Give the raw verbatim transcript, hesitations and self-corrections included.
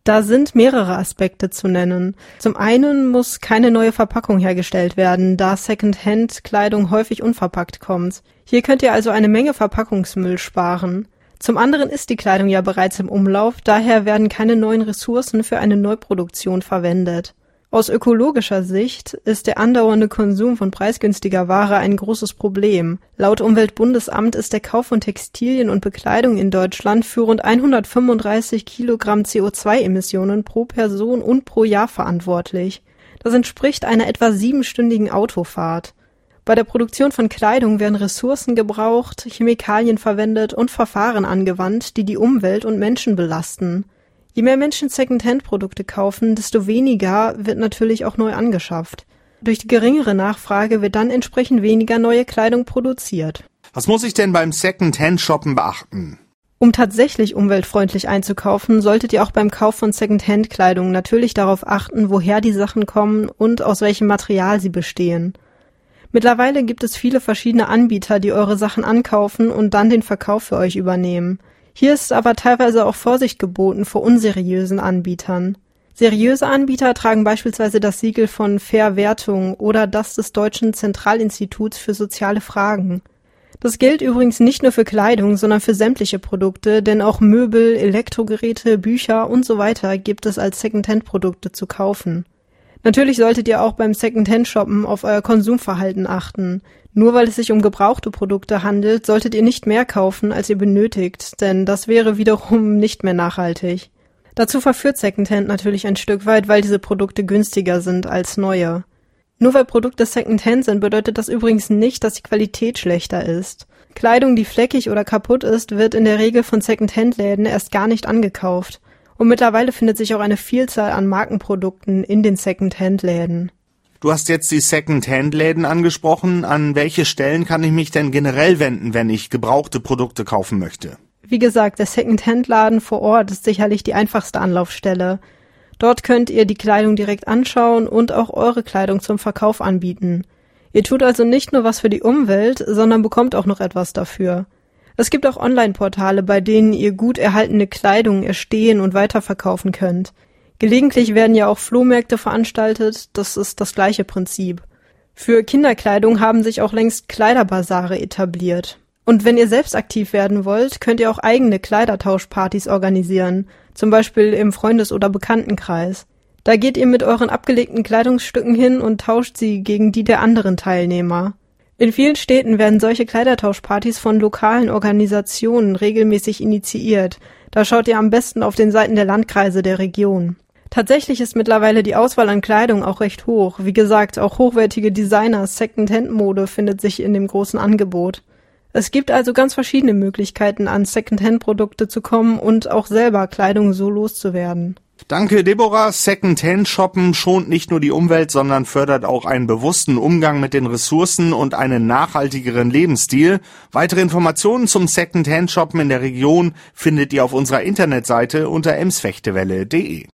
Da sind mehrere Aspekte zu nennen. Zum einen muss keine neue Verpackung hergestellt werden, da Secondhand-Kleidung häufig unverpackt kommt. Hier könnt ihr also eine Menge Verpackungsmüll sparen. Zum anderen ist die Kleidung ja bereits im Umlauf, daher werden keine neuen Ressourcen für eine Neuproduktion verwendet. Aus ökologischer Sicht ist der andauernde Konsum von preisgünstiger Ware ein großes Problem. Laut Umweltbundesamt ist der Kauf von Textilien und Bekleidung in Deutschland für rund hundertfünfunddreißig Kilogramm C O zwei Emissionen pro Person und pro Jahr verantwortlich. Das entspricht einer etwa siebenstündigen Autofahrt. Bei der Produktion von Kleidung werden Ressourcen gebraucht, Chemikalien verwendet und Verfahren angewandt, die die Umwelt und Menschen belasten. Je mehr Menschen Secondhand-Produkte kaufen, desto weniger wird natürlich auch neu angeschafft. Durch die geringere Nachfrage wird dann entsprechend weniger neue Kleidung produziert. Was muss ich denn beim Secondhand-Shoppen beachten? Um tatsächlich umweltfreundlich einzukaufen, solltet ihr auch beim Kauf von Secondhand-Kleidung natürlich darauf achten, woher die Sachen kommen und aus welchem Material sie bestehen. Mittlerweile gibt es viele verschiedene Anbieter, die eure Sachen ankaufen und dann den Verkauf für euch übernehmen. Hier ist aber teilweise auch Vorsicht geboten vor unseriösen Anbietern. Seriöse Anbieter tragen beispielsweise das Siegel von Verwertung oder das des Deutschen Zentralinstituts für soziale Fragen. Das gilt übrigens nicht nur für Kleidung, sondern für sämtliche Produkte, denn auch Möbel, Elektrogeräte, Bücher und so weiter gibt es als Secondhand-Produkte zu kaufen. Natürlich solltet ihr auch beim Secondhand-Shoppen auf euer Konsumverhalten achten. Nur weil es sich um gebrauchte Produkte handelt, solltet ihr nicht mehr kaufen, als ihr benötigt, denn das wäre wiederum nicht mehr nachhaltig. Dazu verführt Secondhand natürlich ein Stück weit, weil diese Produkte günstiger sind als neue. Nur weil Produkte Secondhand sind, bedeutet das übrigens nicht, dass die Qualität schlechter ist. Kleidung, die fleckig oder kaputt ist, wird in der Regel von Secondhand-Läden erst gar nicht angekauft. Und mittlerweile findet sich auch eine Vielzahl an Markenprodukten in den Secondhand-Läden. Du hast jetzt die Secondhand-Läden angesprochen. An welche Stellen kann ich mich denn generell wenden, wenn ich gebrauchte Produkte kaufen möchte? Wie gesagt, der Secondhand-Laden vor Ort ist sicherlich die einfachste Anlaufstelle. Dort könnt ihr die Kleidung direkt anschauen und auch eure Kleidung zum Verkauf anbieten. Ihr tut also nicht nur was für die Umwelt, sondern bekommt auch noch etwas dafür. Es gibt auch Online-Portale, bei denen ihr gut erhaltene Kleidung erstehen und weiterverkaufen könnt. Gelegentlich werden ja auch Flohmärkte veranstaltet, das ist das gleiche Prinzip. Für Kinderkleidung haben sich auch längst Kleiderbasare etabliert. Und wenn ihr selbst aktiv werden wollt, könnt ihr auch eigene Kleidertauschpartys organisieren, zum Beispiel im Freundes- oder Bekanntenkreis. Da geht ihr mit euren abgelegten Kleidungsstücken hin und tauscht sie gegen die der anderen Teilnehmer. In vielen Städten werden solche Kleidertauschpartys von lokalen Organisationen regelmäßig initiiert. Da schaut ihr am besten auf den Seiten der Landkreise der Region. Tatsächlich ist mittlerweile die Auswahl an Kleidung auch recht hoch. Wie gesagt, auch hochwertige Designer, Secondhand-Mode findet sich in dem großen Angebot. Es gibt also ganz verschiedene Möglichkeiten, an Secondhand-Produkte zu kommen und auch selber Kleidung so loszuwerden. Danke, Deborah. Secondhand-Shoppen schont nicht nur die Umwelt, sondern fördert auch einen bewussten Umgang mit den Ressourcen und einen nachhaltigeren Lebensstil. Weitere Informationen zum Secondhand-Shoppen in der Region findet ihr auf unserer Internetseite unter emsfechtewelle punkt de.